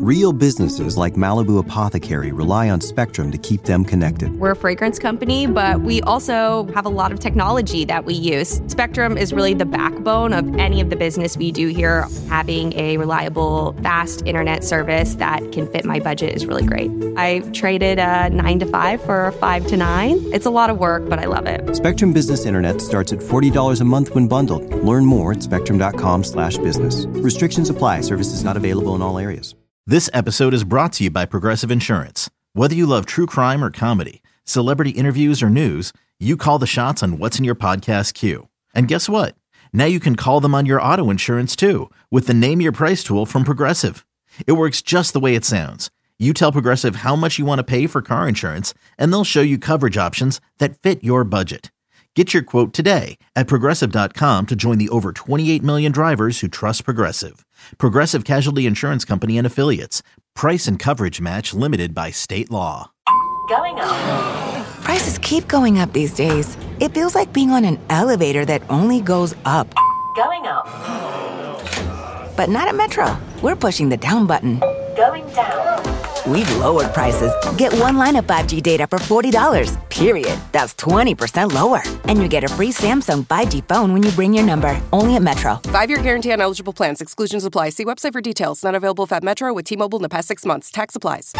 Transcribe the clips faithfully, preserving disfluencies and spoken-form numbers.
Real businesses like Malibu Apothecary rely on Spectrum to keep them connected. We're a fragrance company, but we also have a lot of technology that we use. Spectrum is really the backbone of any of the business we do here. Having a reliable, fast internet service that can fit my budget is really great. I traded a nine to five for a five to nine. It's a lot of work, but I love it. Spectrum Business Internet starts at forty dollars a month when bundled. Learn more at spectrum.com slash business. Restrictions apply. Services not available in all areas. This episode is brought to you by Progressive Insurance. Whether you love true crime or comedy, celebrity interviews or news, you call the shots on what's in your podcast queue. And guess what? Now you can call them on your auto insurance too with the Name Your Price tool from Progressive. It works just the way it sounds. You tell Progressive how much you want to pay for car insurance, and they'll show you coverage options that fit your budget. Get your quote today at Progressive dot com to join the over twenty-eight million drivers who trust Progressive. Progressive Casualty Insurance Company and Affiliates. Price and coverage match limited by state law. Going up. Prices keep going up these days. It feels like being on an elevator that only goes up. Going up. But not at Metro. We're pushing the down button. Going down. We've lowered prices. Get one line of five G data for forty dollars, period. That's twenty percent lower. And you get a free Samsung five G phone when you bring your number. Only at Metro. Five-year guarantee on eligible plans. Exclusions apply. See website for details. Not available at Metro with T-Mobile in the past six months. Tax applies.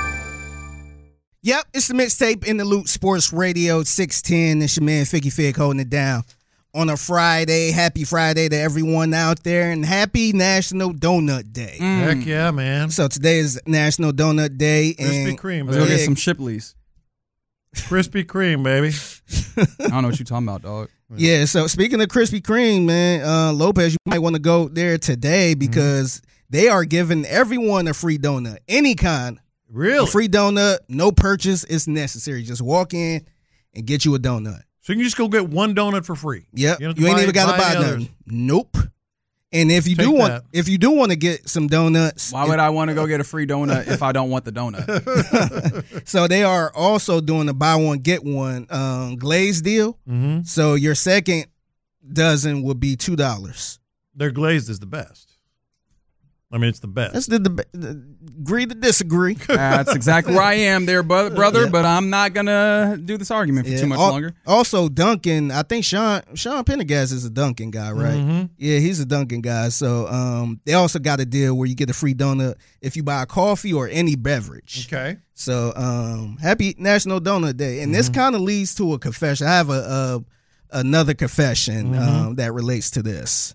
Yep, it's the mixtape in the Loop Sports Radio six ten. It's your man Ficky Fig holding it down on a Friday. Happy Friday to everyone out there, and happy National Donut Day. Mm. Heck yeah, man. So today is National Donut Day. Krispy and Kreme. Let's go get some Shipley's. Krispy Kreme, baby. I don't know what you're talking about, dog. Yeah, so speaking of Krispy Kreme, man, uh, Lopez, you might want to go there today because mm-hmm. they are giving everyone a free donut, any kind. Really? A free donut, no purchase is necessary. Just walk in and get you a donut. So you can just go get one donut for free. Yep. You, you ain't buy, even got to buy, buy nothing. Nope. And if you Take do want, that. if you do want to get some donuts, why would I want to go get a free donut if I don't want the donut? So they are also doing the buy one get one um, glaze deal. Mm-hmm. So your second dozen would be two dollars. Their glazed is the best. I mean, it's the best. That's the, the, the agree to disagree. That's exactly where I am there, brother, yeah. But I'm not going to do this argument for yeah. too much Al- longer. Also, Dunkin', I think Sean Sean Pendergast is a Dunkin' guy, right? Mm-hmm. Yeah, he's a Dunkin' guy. So um, they also got a deal where you get a free donut if you buy a coffee or any beverage. Okay. So um, happy National Donut Day. And mm-hmm. this kind of leads to a confession. I have a, a another confession mm-hmm. um, that relates to this.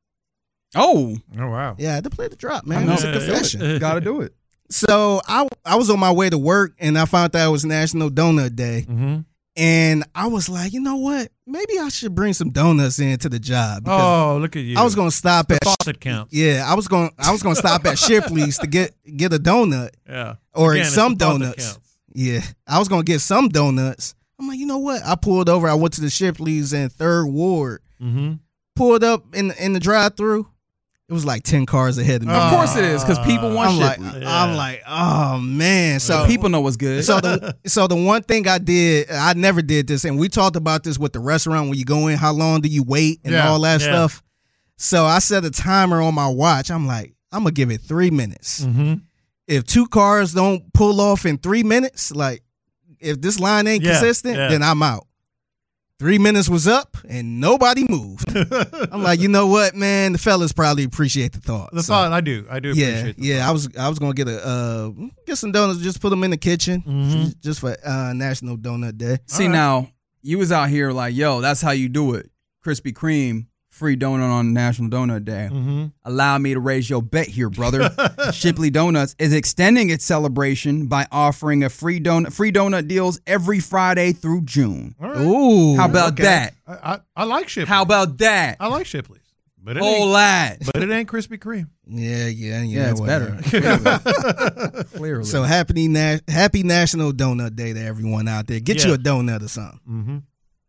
Oh. Oh, wow. Yeah, I had to play the drop, man. I know. It's a confession. Got to do it. So I I was on my way to work, and I found out it was National Donut Day. Mm-hmm. And I was like, you know what? Maybe I should bring some donuts into the job. Oh, look at you. I was going to stop the at faucet count. Yeah, I was going I was going to stop at Shipley's to get get a donut. Yeah. Or Again, some it's the faucet donuts. count. Yeah. I was going to get some donuts. I'm like, you know what? I pulled over. I went to the Shipley's in Third Ward. Mm-hmm. Pulled up in in the drive-thru. It was like ten cars ahead of me. Of course it is, because people want I'm like, Shipley. I'm Yeah. like, oh man. So So people know what's good. So the so the one thing I did, I never did this, and we talked about this with the restaurant when you go in. How long do you wait and Yeah, all that yeah. stuff? So I set a timer on my watch. I'm like, I'm gonna give it three minutes. Mm-hmm. If two cars don't pull off in three minutes, like if this line ain't Yeah, consistent, yeah. then I'm out. Three minutes was up and nobody moved. I'm like, you know what, man? The fellas probably appreciate the thought. The So, thought, I do. I do yeah, appreciate the yeah. thought. I was I was gonna get a uh, get some donuts, just put them in the kitchen, Mhm. just for uh, National Donut Day. See, All right. now, you was out here like, yo, that's how you do it. Krispy Kreme, free donut on National Donut Day. Mm-hmm. Allow me to raise your bet here, brother. Shipley Donuts is extending its celebration by offering a free donut free donut deals every Friday through June. All right. Ooh, How about okay. that? I, I, I like Shipley. How about that? I like Shipley's. But it, Whole ain't, lot. but it ain't Krispy Kreme. Yeah, yeah, yeah. Yeah, it's whatever. better. Clearly. So happy na- happy National Donut Day to everyone out there. Get Yeah. you a donut or something. Mm-hmm.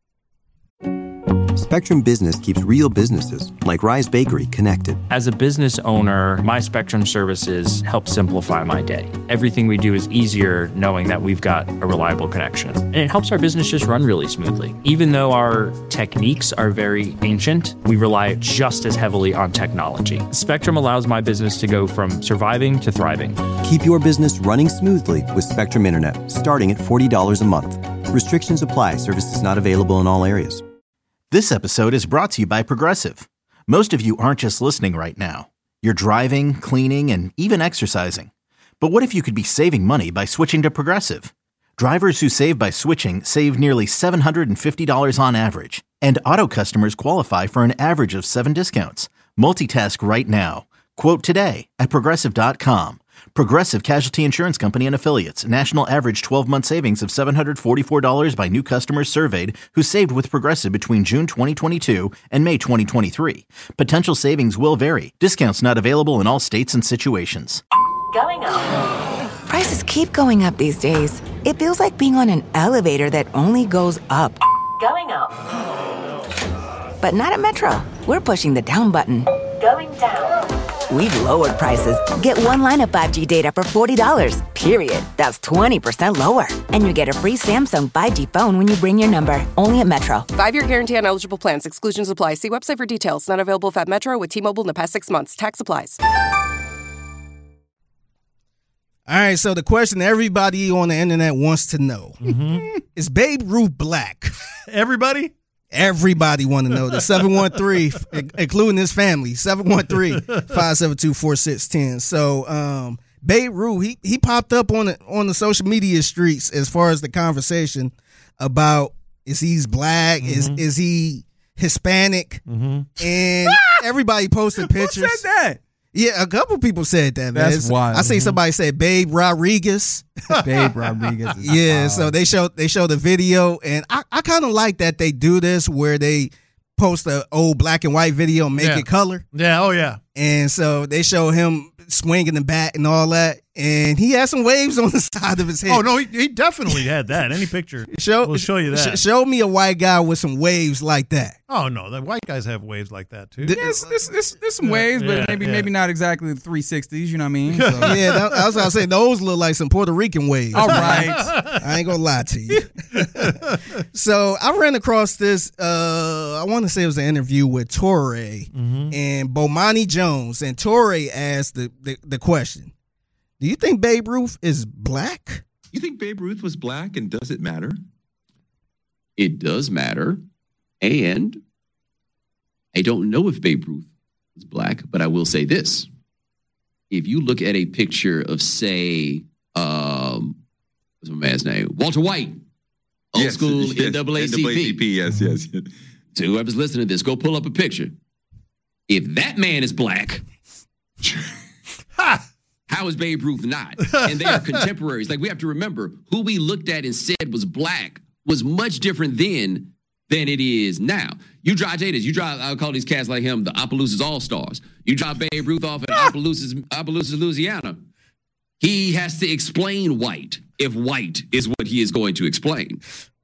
Spectrum Business keeps real businesses, like Rise Bakery, connected. As a business owner, my Spectrum services help simplify my day. Everything we do is easier knowing that we've got a reliable connection. And it helps our business just run really smoothly. Even though our techniques are very ancient, we rely just as heavily on technology. Spectrum allows my business to go from surviving to thriving. Keep your business running smoothly with Spectrum Internet, starting at forty dollars a month. Restrictions apply. Services not available in all areas. This episode is brought to you by Progressive. Most of you aren't just listening right now. You're driving, cleaning, and even exercising. But what if you could be saving money by switching to Progressive? Drivers who save by switching save nearly seven hundred fifty dollars on average. And auto customers qualify for an average of seven discounts. Multitask right now. Quote today at Progressive dot com. Progressive Casualty Insurance Company and Affiliates. National average twelve-month savings of seven hundred forty-four dollars by new customers surveyed who saved with Progressive between June twenty twenty-two and May twenty twenty-three. Potential savings will vary. Discounts not available in all states and situations. Going up. Prices keep going up these days. It feels like being on an elevator that only goes up. Going up. But not at Metro. We're pushing the down button. Going down. We've lowered prices. Get one line of five G data for forty dollars, period. That's twenty percent lower. And you get a free Samsung five G phone when you bring your number. Only at Metro. Five-year guarantee on eligible plans. Exclusions apply. See website for details. Not available if at Metro with T-Mobile in the past six months. Tax applies. All right, so the question everybody on the internet wants to know, Mm-hmm. is Babe Ruth black? Everybody? Everybody want to know. The seven one three, including his family, seven one three, five seven two, four six one zero. So um, Babe Ruth, he, he popped up on the, on the social media streets as far as the conversation about is he's black, mm-hmm. is is he Hispanic, mm-hmm. and everybody posted pictures. Who said that? Yeah, a couple people said that, man. That's wild. I see somebody said Babe Rodriguez. Babe Rodriguez. Is yeah, wild. so they show they show the video, and I, I kind of like that they do this where they post a old black and white video and make Yeah. it color. Yeah, oh yeah. And so they show him swinging the bat and all that, and he has some waves on the side of his head. Oh no, he, he definitely had that. Any picture show, will show you that. sh- show me a white guy with some waves like that. Oh no, the white guys have waves like that too. Yes, there's, there's, there's some waves, but Yeah, maybe yeah. maybe not exactly the three sixties, you know what I mean? So. Yeah, that, that's what I was saying. Those look like some Puerto Rican waves. All right. I ain't gonna lie to you. So I ran across this, uh, I want to say it was an interview with Torre Mm-hmm. and Bomani Jones. And Torre asked the, the, the question, do you think Babe Ruth is black? You think Babe Ruth was black, and does it matter? It does matter. And I don't know if Babe Ruth is black, but I will say this. If you look at a picture of, say, um, what's my man's name? Walter White, old Yes, school yes, N double A C P. N double A C P, yes, yes, yes. So whoever's listening to this, go pull up a picture. If that man is black, how is Babe Ruth not? And they are contemporaries. Like, we have to remember, who we looked at and said was black was much different then than it is now. You drive Jada's, you drive, I'll call these cats like him the Opelousas All-Stars. You drop Babe Ruth off at Opelousas, Opelousas, Louisiana. He has to explain white if white is what he is going to explain.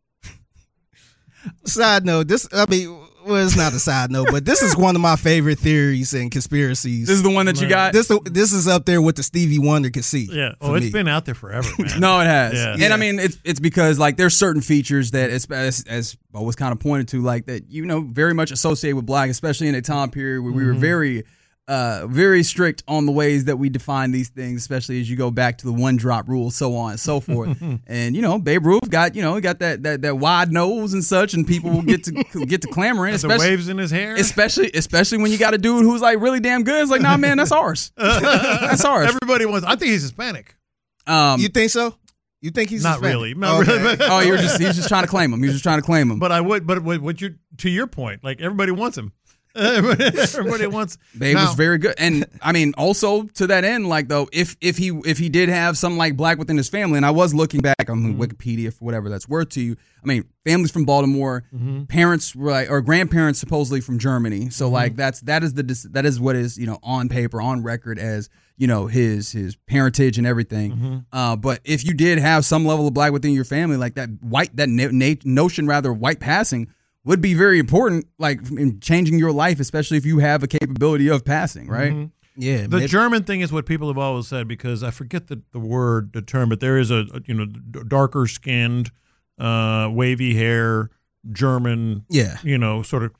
Side note, this, I mean, well, it's not a side note, but this is one of my favorite theories and conspiracies. This is the one that you got? This this is up there with the Stevie Wonder conceit. Yeah. for Oh, it's me. been out there forever, man. No, it has. Yeah. And Yeah. I mean, it's it's because like there's certain features that, as as, as Bo was kind of pointed to, like that you know very much associated with black, especially in a time period where we were very, uh, very strict on the ways that we define these things, especially as you go back to the one drop rule, so on and so forth. And you know, Babe Ruth got you know got that that that wide nose and such, and people will get to get to clamoring, Got the especially waves in his hair. especially especially when you got a dude who's like really damn good. It's like, nah, man, that's ours. That's ours. Everybody wants. I think he's Hispanic. Um, You think so? You think he's Not Hispanic? really. Not Okay. really. But, oh, you're just he's just trying to claim him. He's just trying to claim him. but I would. But what, what you to your point? Like everybody wants him. Everybody, everybody wants. Babe Now- was very good, and I mean, also to that end, like though, if if he if he did have something like black within his family, and I was looking back on Mm-hmm. Wikipedia for whatever that's worth to you. I mean, families from Baltimore, Mm-hmm. parents were like, or grandparents supposedly from Germany. So Mm-hmm. like that's that is the dis- that is what is you know on paper on record as you know his his parentage and everything. Mm-hmm. Uh, but if you did have some level of black within your family, like that white that na- na- notion rather of white passing would be very important, like in changing your life, especially if you have a capability of passing, right? Mm-hmm. Yeah. The maybe- German thing is what people have always said, because I forget the, the word, the term, but there is a, a you know d- darker skinned, uh, wavy hair German, Yeah. you know, sort of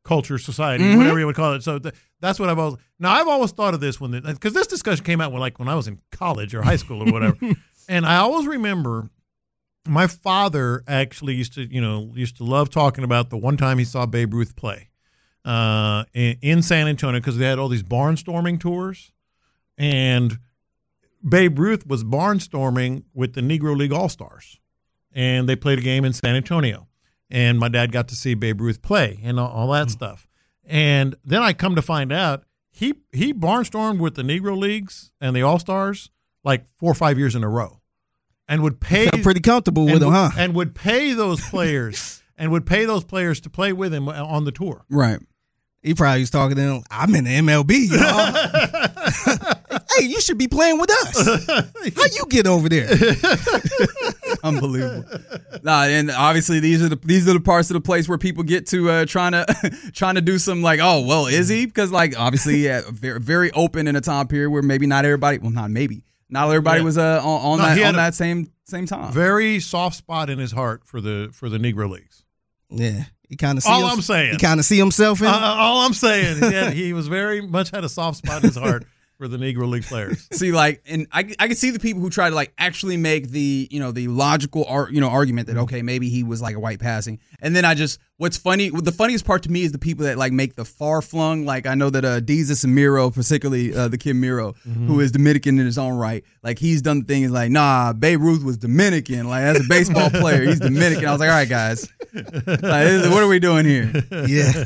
culture, society, Mhm. whatever you would call it. So th- that's what I've always. Now I've always thought of this when because this discussion came out when like when I was in college or high school or whatever, and I always remember my father actually used to you know used to love talking about the one time he saw Babe Ruth play uh, in, in San Antonio because they had all these barnstorming tours, and Babe Ruth was barnstorming with the Negro League All-Stars, and they played a game in San Antonio. And my dad got to see Babe Ruth play and all, all that mm. stuff. And then I come to find out he he barnstormed with the Negro Leagues and the All-Stars like four or five years in a row, and would pay Felt pretty comfortable with and, him, huh? And would pay those players and would pay those players to play with him on the tour. Right. He probably was talking to them. I'm in the M L B, y'all. Hey, you should be playing with us. How you get over there? Unbelievable. Nah, and obviously these are the these are the parts of the place where people get to uh, trying to trying to do some like, oh well, is he? Because like obviously yeah, very very open in a time period where maybe not everybody, well not maybe not everybody yeah. was uh, on, on no, that on a that same same time. Very soft spot in his heart for the for the Negro Leagues. Yeah. He kind of all him, I'm saying. He kind of see himself in. Uh, all I'm saying, yeah, he was very much had a soft spot in his heart for the Negro League players. See, like, and I, I can see the people who try to like actually make the you know the logical ar- you know argument that okay maybe he was like a white passing, and then I just what's funny the funniest part to me is the people that like make the far flung like I know that uh, Jesus and Miro, particularly uh, the kid Miro, mm-hmm. who is Dominican in his own right, like he's done the thing is like nah Babe Ruth was Dominican, like as a baseball player he's Dominican. I was like, all right guys, like, what are we doing here? Yeah.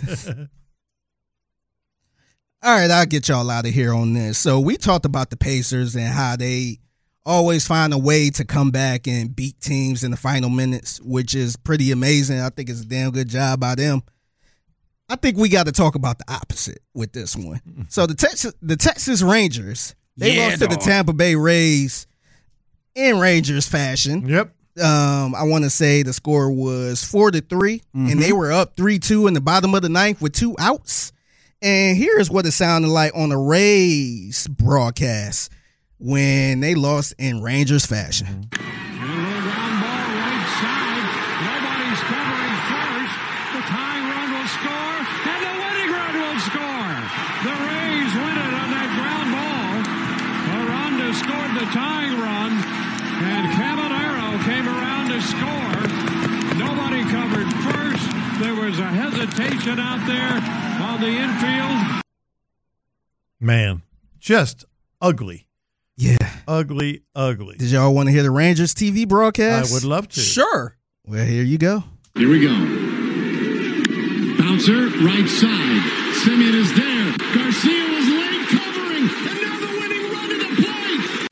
All right, I'll get y'all out of here on this. So we talked about the Pacers and how they always find a way to come back and beat teams in the final minutes, which is pretty amazing. I think it's a damn good job by them. I think we got to talk about the opposite with this one. So the Texas, the Texas Rangers, they yeah, lost to dog. the Tampa Bay Rays in Rangers fashion. Yep. Um, I want to say the score was four to three, mm-hmm. and they were up three two in the bottom of the ninth with two outs. And here's what it sounded like on the Rays broadcast when they lost in Rangers fashion. And a little ground ball right side. Nobody's covering first. The tying run will score, and the winning run will score. The Rays win it on that ground ball. Aranda scored the tying run, and Caballero came around to score. Nobody covered first. There was a hesitation out there on the infield. Man, just ugly. Yeah. Ugly, ugly. Did y'all want to hear the Rangers T V broadcast? I would love to. Sure. Well, here you go. Here we go. Bouncer, right side. Simeon is there. Garcia was late covering, and now the winning run to the plate.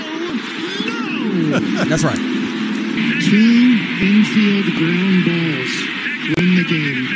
Oh, no. That's right. Two infield ground balls win the game.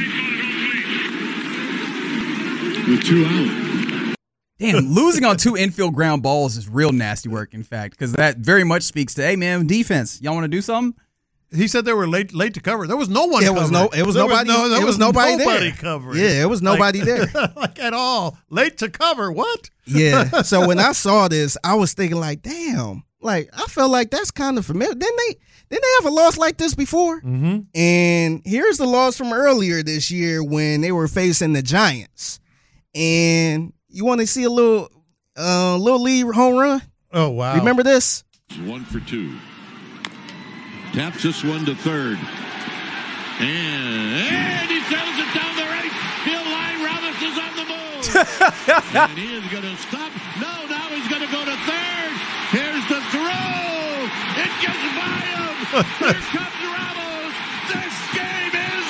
With two out. Damn, losing on two infield ground balls is real nasty work, in fact, because that very much speaks to, hey, man, defense. Y'all want to do something? He said they were late late to cover. There was no one It covering. was no it was there nobody was no, there it was, was nobody, nobody there. covering. Yeah, it was nobody like, there. like at all. Late to cover. What? Yeah. So when I saw this, I was thinking like, damn. Like I felt like that's kind of familiar. Didn't they didn't they have a loss like this before? Mm-hmm. And here's the loss from earlier this year when they were facing the Giants. And you want to see a little uh little lead home run? Oh wow. Remember this? One for two. Taps this one to third. And, and he sails it down the right field line. Robinson's on the move. And he is going to stop. No, now he's going to go to third. Here's the throw. It gets by him. Here comes Ramos. This game is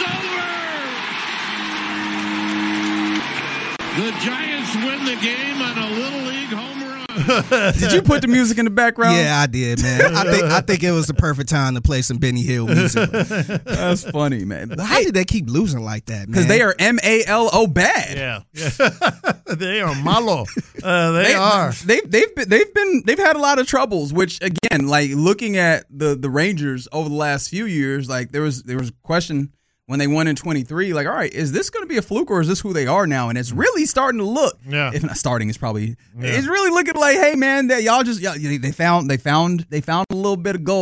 over. The Giants win the game on a Little League home run. Did you put the music in the background? Yeah, I did, man. I think I think it was the perfect time to play some Benny Hill music. That's funny, man. How did they keep losing like that, man? Because they are M A L O bad. Yeah, yeah. They are malo. Uh, they, they are. They've they've been, they've been they've had a lot of troubles. Which again, like looking at the the Rangers over the last few years, like there was there was a question when they won in twenty-three, like, all right, is this going to be a fluke or is this who they are now? And it's really starting to look. Yeah. If not starting, it's probably yeah. it's really looking like, hey man, that y'all just y'all, they found they found they found a little bit of gold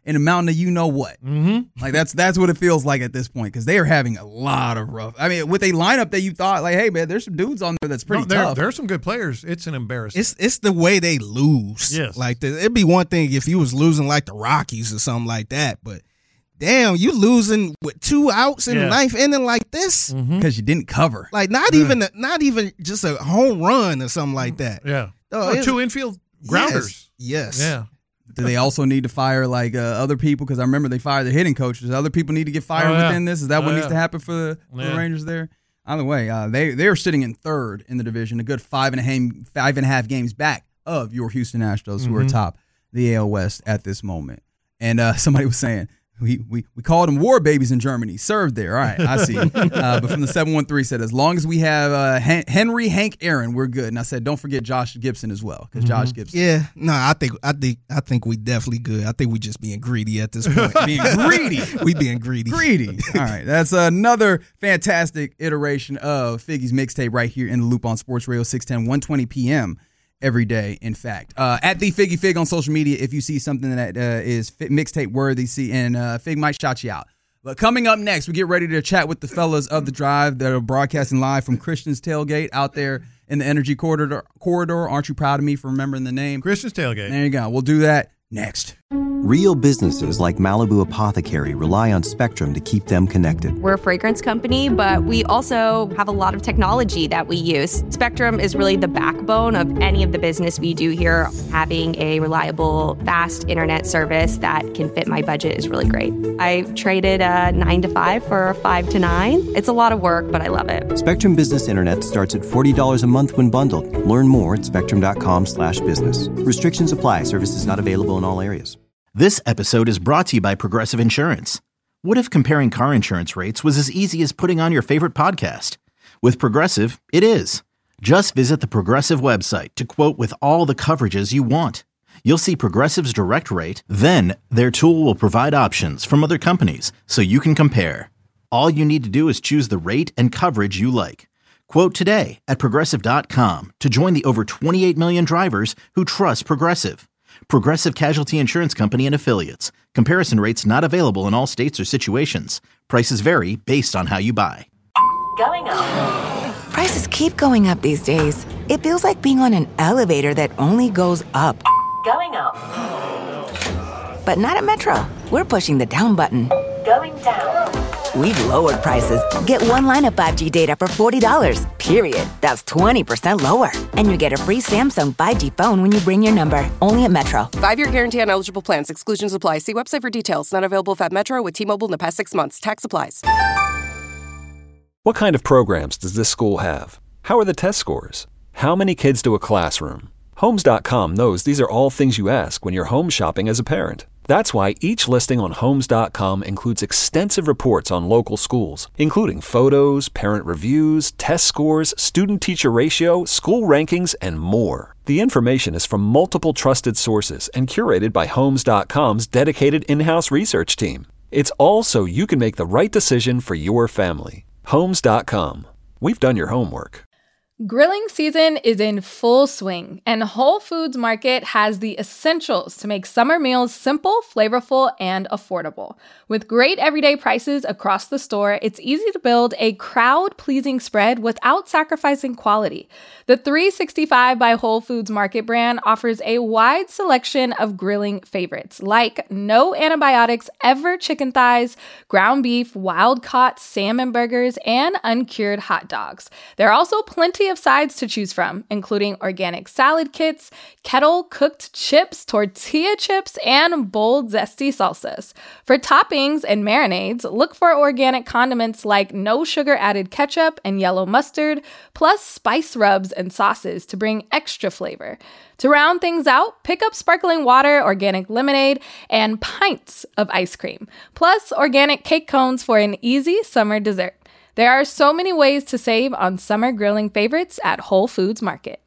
in a mountain of you know what. Mm-hmm. Like that's that's what it feels like at this point because they are having a lot of rough. I mean, with a lineup that you thought like, hey man, there's some dudes on there that's pretty no, there, tough. There's some good players. It's an embarrassment. It's it's the way they lose. Yes, like the, it'd be one thing if you was losing like the Rockies or something like that, but damn, you losing with two outs in yeah. the ninth inning like this because mm-hmm. you didn't cover. Like not yeah. even not even just a home run or something like that. Yeah, oh, oh, two infield grounders. Yes. yes. Yeah. Do they also need to fire like uh, other people? Because I remember they fired their hitting coaches. Other people need to get fired oh, yeah. within this. Is that oh, what yeah. needs to happen for the, for yeah. the Rangers there? Either way, uh, they they're sitting in third in the division, a good five and a half five and a half games back of your Houston Astros, mm-hmm. who are atop the A L West at this moment. And uh, somebody was saying. We, we we called them war babies in Germany. Served there. All right, I see. Uh, but from the seven one three said, as long as we have uh, Hen- Henry, Hank, Aaron, we're good. And I said, don't forget Josh Gibson as well, because mm-hmm. Josh Gibson. Yeah, no, I think I think I think we definitely good. I think we just being greedy at this point. being greedy. We being greedy. Greedy. All right, that's another fantastic iteration of Figgy's Mixtape right here in the Loop on Sports Radio six ten, one twenty p.m. every day, in fact. Uh, at the Figgy Fig on social media, if you see something that uh, is mixtape worthy, see, and uh, Fig might shout you out. But coming up next, we get ready to chat with the fellas of The Drive that are broadcasting live from Christian's Tailgate out there in the Energy Corridor. Corridor. Aren't you proud of me for remembering the name? Christian's Tailgate. There you go. We'll do that next. Real businesses like Malibu Apothecary rely on Spectrum to keep them connected. We're a fragrance company, but we also have a lot of technology that we use. Spectrum is really the backbone of any of the business we do here. Having a reliable, fast internet service that can fit my budget is really great. I traded a nine to five for a five to nine. It's a lot of work, but I love it. Spectrum Business Internet starts at forty dollars a month when bundled. Learn more at spectrum.com slash business. Restrictions apply. Services not available in all areas. This episode is brought to you by Progressive Insurance. What if comparing car insurance rates was as easy as putting on your favorite podcast? With Progressive, it is. Just visit the Progressive website to quote with all the coverages you want. You'll see Progressive's direct rate, then their tool will provide options from other companies so you can compare. All you need to do is choose the rate and coverage you like. Quote today at Progressive dot com to join the over twenty-eight million drivers who trust Progressive. Progressive Casualty Insurance Company and Affiliates. Comparison rates not available in all states or situations. Prices vary based on how you buy. Going up. Prices keep going up these days. It feels like being on an elevator that only goes up. Going up. But not at Metro. We're pushing the down button. Going down. We've lowered prices. Get one line of five G data for forty dollars, period. That's twenty percent lower. And you get a free Samsung five G phone when you bring your number. Only at Metro. Five-year guarantee on eligible plans. Exclusions apply. See website for details. Not available if at Metro with T-Mobile in the past six months. Tax applies. What kind of programs does this school have? How are the test scores? How many kids to a classroom? Homes dot com knows these are all things you ask when you're home shopping as a parent. That's why each listing on Homes dot com includes extensive reports on local schools, including photos, parent reviews, test scores, student-teacher ratio, school rankings, and more. The information is from multiple trusted sources and curated by Homes dot com's dedicated in-house research team. It's all so you can make the right decision for your family. Homes dot com. We've done your homework. Grilling season is in full swing, and Whole Foods Market has the essentials to make summer meals simple, flavorful, and affordable. With great everyday prices across the store, it's easy to build a crowd-pleasing spread without sacrificing quality. The three sixty-five by Whole Foods Market brand offers a wide selection of grilling favorites, like no antibiotics ever chicken thighs, ground beef, wild-caught salmon burgers, and uncured hot dogs. There are also plenty of sides to choose from, including organic salad kits, kettle-cooked chips, tortilla chips, and bold, zesty salsas. For toppings and marinades, look for organic condiments like no-sugar-added ketchup and yellow mustard, plus spice rubs and sauces to bring extra flavor. To round things out, pick up sparkling water, organic lemonade, and pints of ice cream, plus organic cake cones for an easy summer dessert. There are so many ways to save on summer grilling favorites at Whole Foods Market.